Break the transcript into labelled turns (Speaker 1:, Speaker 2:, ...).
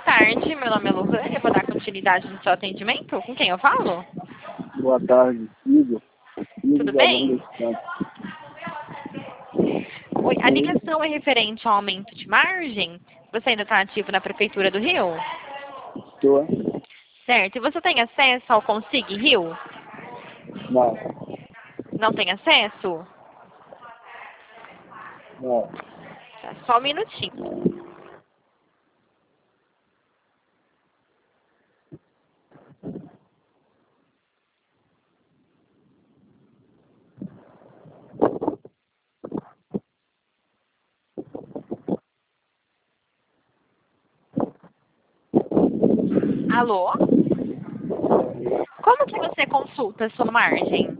Speaker 1: tarde, meu nome é Lohane, eu vou dar continuidade no seu atendimento. Com quem eu falo?
Speaker 2: Boa tarde, Igor.
Speaker 1: Tudo
Speaker 2: Igor Galvão
Speaker 1: bem?
Speaker 2: dos Santos.
Speaker 1: Oi, a
Speaker 2: Oi,
Speaker 1: ligação é referente ao aumento de margem? Você ainda está ativo na Prefeitura do Rio?
Speaker 2: estou.
Speaker 1: Certo. E você tem acesso ao Consig Rio?
Speaker 2: Não,
Speaker 1: Não tem acesso?
Speaker 2: não.
Speaker 1: Tá, só um minutinho. Alô? Como que você consulta a sua margem?